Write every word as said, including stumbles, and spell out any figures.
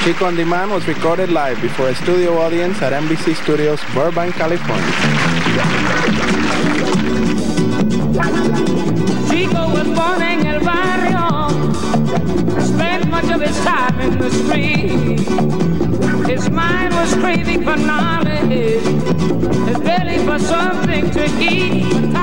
Chico on Demand was recorded live before a studio audience at N B C Studios, Burbank, California. Chico was born in El Barrio, spent much of his time in the street. His mind was craving for knowledge, his belly for something to eat.